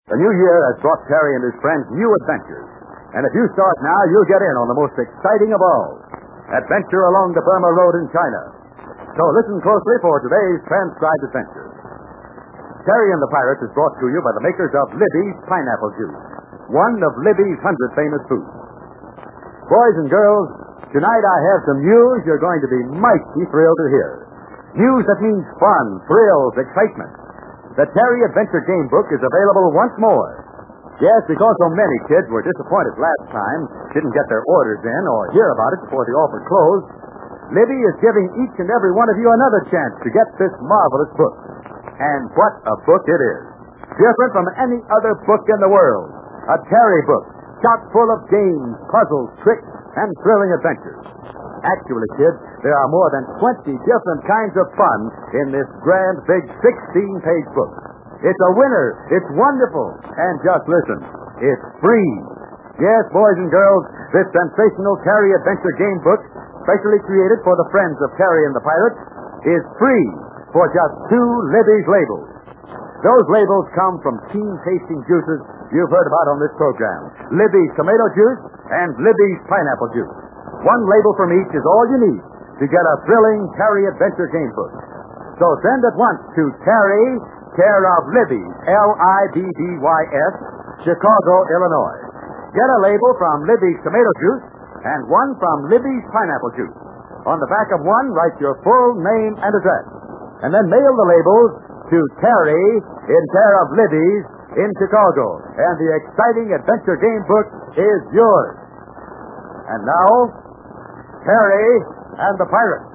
The new year has brought Terry and his friends new adventures. And if you start now, you'll get in on the most exciting of all. Adventure along the Burma Road in China. So listen closely for today's transcribed adventure. Terry and the Pirates is brought to you by the makers of Libby's Pineapple Juice, one of Libby's 100 famous foods. Boys and girls, tonight I have some news you're going to be mighty thrilled to hear. News that means fun, thrills, excitement. The Terry Adventure Game Book is available once more. Yes, because so many kids were disappointed last time, didn't get their orders in or hear about it before the offer closed, Libby is giving each and every one of you another chance to get this marvelous book. And what a book it is. Different from any other book in the world. A Terry book, chock full of games, puzzles, tricks, and thrilling adventures. Actually, kids, there are more than 20 different kinds of fun in this grand, big 16-page book. It's a winner. It's wonderful. And just listen, it's free. Yes, boys and girls, this sensational Terry Adventure Game Book, specially created for the friends of Terry and the Pirates, is free for just 2 Libby's labels. Those labels come from keen-tasting juices you've heard about on this program. Libby's Tomato Juice and Libby's Pineapple Juice. One label from each is all you need to get a thrilling Terry Adventure Game Book. So send at once to Terry, care of Libby's, L-I-B-B-Y-S, Chicago, Illinois. Get a label from Libby's Tomato Juice and one from Libby's Pineapple Juice. On the back of one, write your full name and address. And then mail the labels to Terry, in care of Libby's, in Chicago. And the exciting Adventure Game Book is yours. And now, Terry and the Pirates.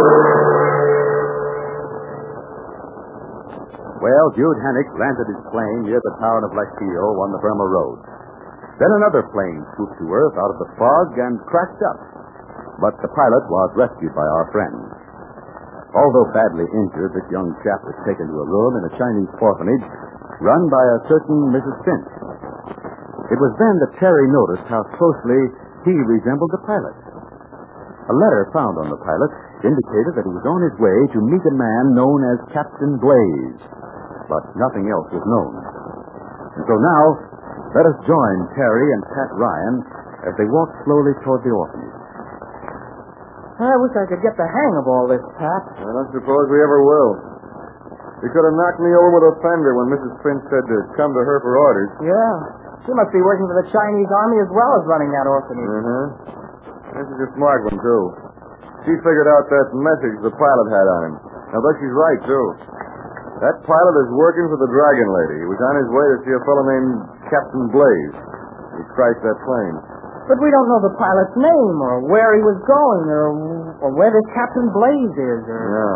Well, Jude Hennick landed his plane near the town of Laxio on the Burma Road. Then another plane swooped to earth out of the fog and crashed up. But the pilot was rescued by our friends. Although badly injured, this young chap was taken to a room in a Chinese orphanage run by a certain Mrs. Finch. It was then that Terry noticed how closely he resembled the pilot. A letter found on the pilot indicated that he was on his way to meet a man known as Captain Blaze, but nothing else was known. And so now, let us join Terry and Pat Ryan as they walk slowly toward the orphanage. I wish I could get the hang of all this, Pat. I don't suppose we ever will. You could have knocked me over with a fender when Mrs. Finch said to come to her for orders. Yeah. She must be working for the Chinese Army as well as running that orphanage. This is a smart one, too. She figured out that message the pilot had on him. I bet she's right, too. That pilot is working for the Dragon Lady. He was on his way to see a fellow named Captain Blaze. He crashed that plane. But we don't know the pilot's name or where he was going or where this Captain Blaze is. No.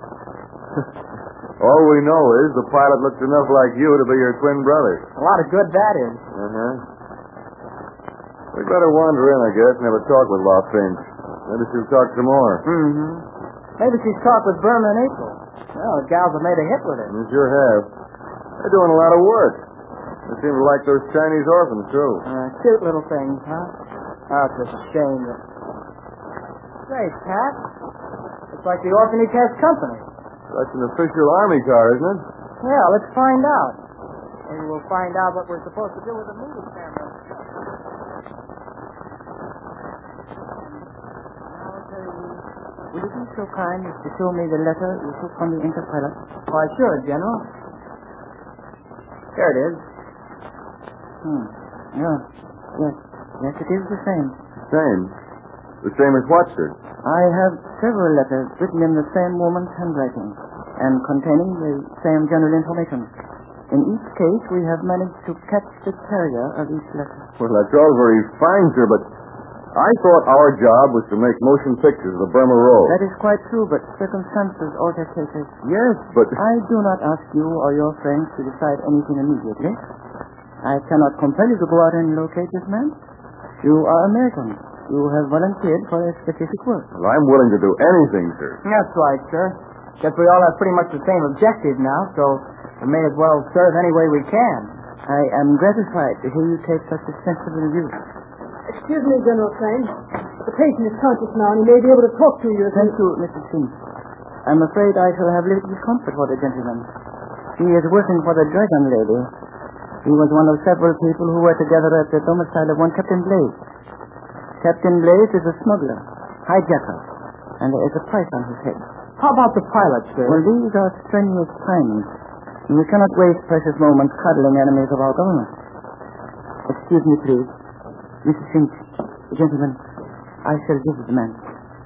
All we know is the pilot looks enough like you to be your twin brother. A lot of good that is. We better wander in, I guess, and have a talk with La Finch. Maybe she'll talk some more. Maybe she's talked with Burma and April. Well, the gals have made a hit with it. They sure have. They're doing a lot of work. They seem to like those Chinese orphans, too. Cute little things, huh? Oh, it's a shame that... Say, Pat, it's like the orphanage has company. That's an official Army car, isn't it? Yeah, let's find out. Maybe we'll find out what we're supposed to do with the movie camera. Will you be so kind as to show me the letter you took from the Interpilot? Why, sure, General. There it is. Yeah. Yes, it is the same. Same? The same as what, sir? I have several letters written in the same woman's handwriting and containing the same general information. In each case, we have managed to catch the carrier of each letter. Well, that's all very fine, sir, but I thought our job was to make motion pictures of the Burma Road. That is quite true, but circumstances alter cases. Yes, but... I do not ask you or your friends to decide anything immediately. I cannot compel you to go out and locate this man. You are Americans. You have volunteered for a specific work. Well, I'm willing to do anything, sir. That's right, sir. Guess we all have pretty much the same objective now, so we may as well serve any way we can. I am gratified to hear you take such a sensible view. Excuse me, General Crane. The patient is conscious now, and he may be able to talk to you. Thank you, Mrs. Finch. I'm afraid I shall have little discomfort for the gentleman. He is working for the Dragon Lady. He was one of several people who were together at the domicile of one Captain Blaze. Captain Blaze is a smuggler, hijacker, and there is a price on his head. How about the pilot, sir? Well, these are strenuous times. We cannot waste precious moments cuddling enemies of our government. Excuse me, please. Mrs. Finch, gentlemen, I shall visit the man.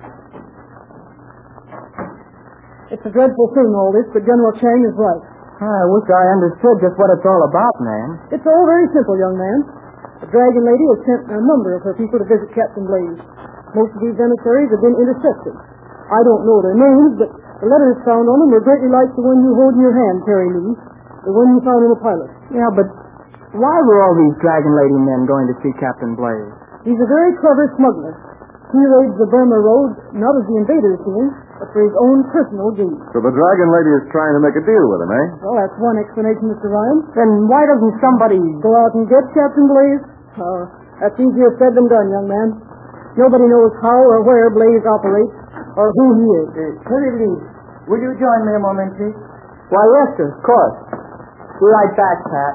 It's a dreadful thing, all this, but General Chang is right. I wish I understood just what it's all about, ma'am. It's all very simple, young man. The Dragon Lady has sent a number of her people to visit Captain Blaze. Most of these emissaries have been intercepted. I don't know their names, but the letters found on them were greatly like the one you hold in your hand, Terry Lee, the one you found in the pilot. Yeah, but why were all these Dragon Lady men going to see Captain Blaze? He's a very clever smuggler. He raids the Burma Road not as the invaders do, but for his own personal gain. So the Dragon Lady is trying to make a deal with him, eh? Well, that's one explanation, Mr. Ryan. Then why doesn't somebody... Go out and get Captain Blaze? That's easier said than done, young man. Nobody knows how or where Blaze operates, or who he is. Terry Lee, will you join me a moment, please? Why, yes, sir, of course. Be right back, Pat.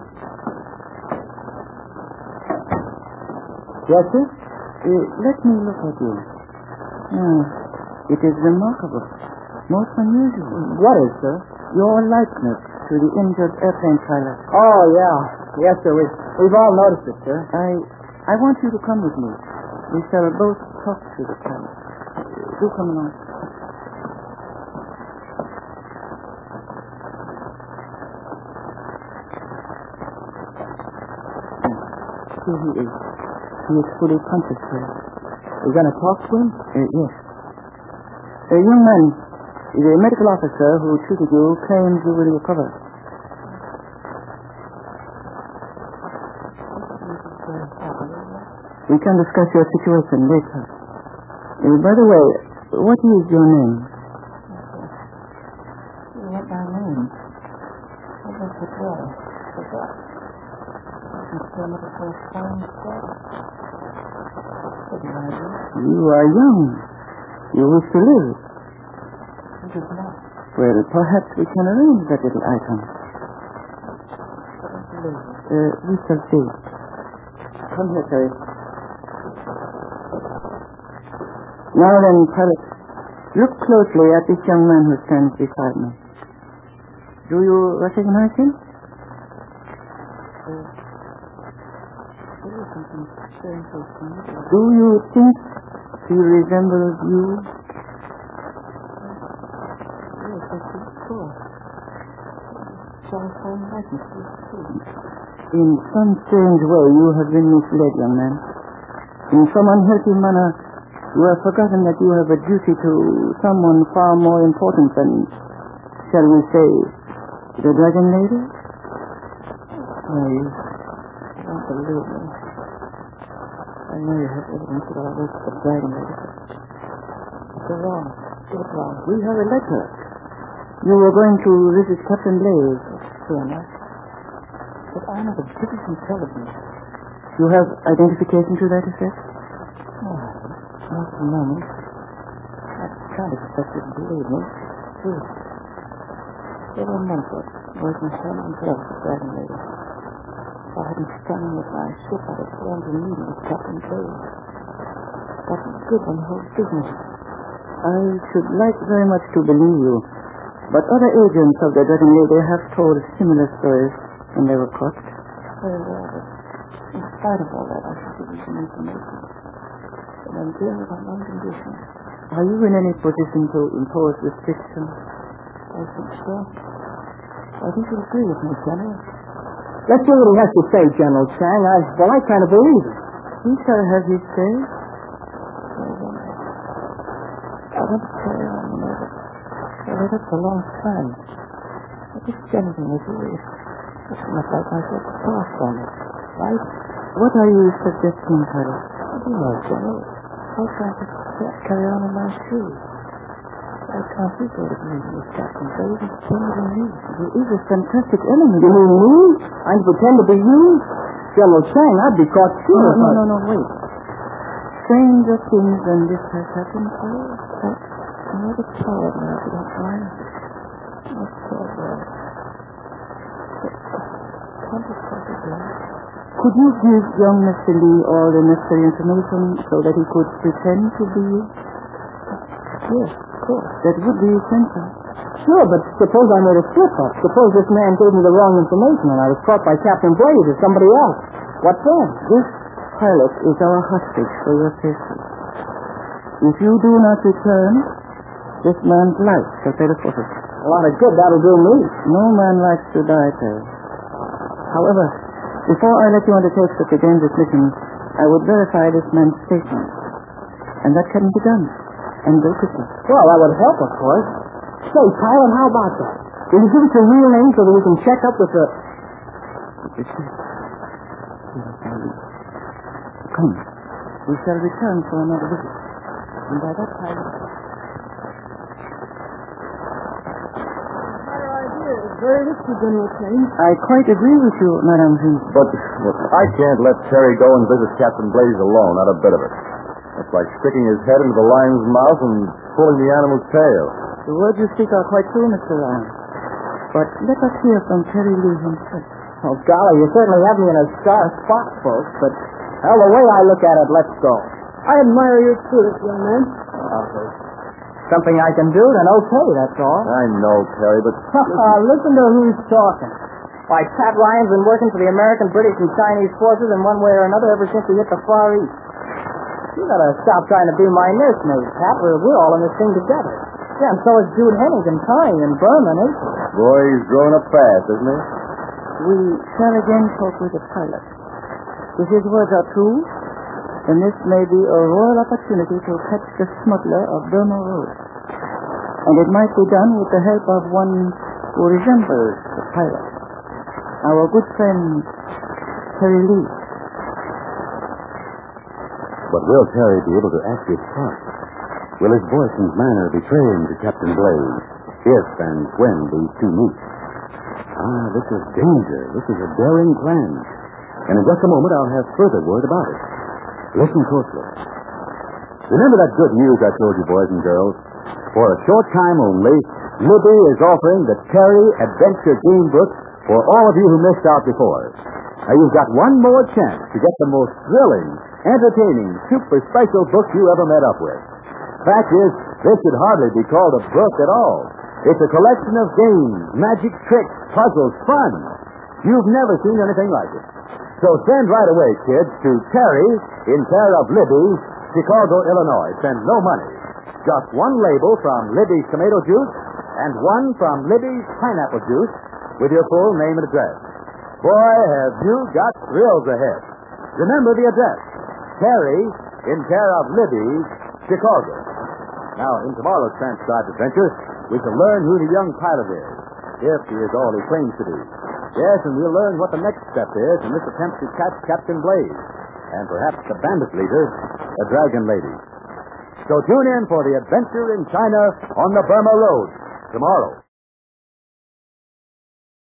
Yes, sir? Let me look at you. It is remarkable. Most unusual. What is, sir? Your likeness to the injured airplane pilot. Oh, yeah. Yes, sir. We've all noticed it, sir. I want you to come with me. We shall both talk to the pilot. Do come along. Here he is. He is fully conscious, sir. We're going to talk to him? Yes. Young man, the medical officer who treated you claims you will recover. We can discuss your situation later. By the way, what is your name? What my name? What was it was? Forgot. You are young. You wish to live. It is not. Well, perhaps we can arrange that little item. We shall see. Come here, Terry. Now then, pilot, look closely at this young man who stands beside me. Do you recognize him? Do you think he resembles you? Yes, I think so. Shall I find likeness? In some strange way, you have been misled, young man. In some unhealthy manner, you have forgotten that you have a duty to someone far more important than, shall we say, the Dragon Lady? Oh, you don't believe me. I know you have evidence that I work for the Dragon Lady. You're wrong. You're wrong. We have a letter. You were going to visit Captain Blaze. That's true enough. But I'm of the British intelligence. You have identification to that effect? No, not at the moment. I can't expect you to believe me. Please. Several months ago, working hand in glove with the Dragon Lady. If I hadn't sprung in with my ship, I'd have formed a meeting with Captain Blaze. That was good on the whole business. I should like very much to believe you, but other agents of the Dragon Lady have told similar stories when they were caught. Very well, but in spite of all that, I should give you some information. But I'm dealing with on one condition. Are you in any position to impose restrictions? I think so. I think you'll agree with me, General. Let's see what he has to say, General Chang. I kind of believe it. He shall have his say. I want to carry on, you know, but I read it for a long time. But this gentleman with you is just enough like myself to pass from it, right? What are you suggesting, Carlos? You know, General, how can I just carry on in my shoes? I can't be go to the meeting with Captain Blaze and pretend to be me. There is a fantastic element. You mean me? I'm to pretend to be you? General Chang, I'd be caught sure. No, wait. Stranger things than this has happened, Carlos. I'm rather tired now, if you don't mind. I'm so well. Could you give young Mr. Lee all the necessary information so that he could pretend to be you? Yes, of course. That would be essential. Sure, but suppose I made a slip-up. Suppose this man gave me the wrong information and I was caught by Captain Blade or somebody else. What then? This pilot is our hostage for your safety. If you do not return, this man's life shall pay the forfeit. A lot of good that'll do me. No man likes to die, Terry. However, before I let you undertake such a dangerous mission, I would verify this man's statement. And that can be done. And very quickly. Well, that would help, of course. Say, pilot, how about that? Will you give us your real name so that we can check up with the... Come. We shall return for another visit. And by that time... Very risky, General Kane. I quite agree with you, Madame V. But I can't let Terry go and visit Captain Blaze alone, not a bit of it. That's like sticking his head into the lion's mouth and pulling the animal's tail. The words you speak are quite true, Mr. Ryan. But let us hear from Terry Lee himself. Oh, golly, you certainly have me in a star spot, folks, but, well, the way I look at it, let's go. I admire your spirit, young man. Something I can do, then okay, that's all. I know, Terry, but... Listen to who's talking. Why, Pat Ryan's been working for the American, British, and Chinese forces in one way or another ever since he hit the Far East. You gotta stop trying to be my nursemaid, Pat. We're all in this thing together. Yeah, and so is Jude Hennington, Connie, and Berman, ain't he? Boy, he's growing up fast, isn't he? We shall again talk with the pilot. If his words are true, then this may be a royal opportunity to catch the smuggler of Burma Road. And it might be done with the help of one who resembles the pilot. Our good friend, Terry Lee. But will Terry be able to act his part? Will his voice and manner betray him to Captain Blaze, if and when these two meet? This is danger. This is a daring plan. And in just a moment, I'll have further word about it. Listen closely. Remember that good news I told you, boys and girls? For a short time only, Libby is offering the Terry Adventure Game Book for all of you who missed out before. Now, you've got one more chance to get the most thrilling, entertaining, super special book you ever met up with. Fact is, this should hardly be called a book at all. It's a collection of games, magic tricks, puzzles, fun. You've never seen anything like it. So send right away, kids, to Terry, in care of Libby, Chicago, Illinois. Send no money. Just one label from Libby's tomato juice and one from Libby's pineapple juice with your full name and address. Boy, have you got thrills ahead. Remember the address. Terry, in care of Libby's, Chicago. Now, in tomorrow's transcribed adventure, we shall learn who the young pilot is, if he is all he claims to be. Yes, and we'll learn what the next step is in this attempt to catch Captain Blaze, and perhaps the bandit leader, the Dragon Lady. So tune in for the adventure in China on the Burma Road tomorrow.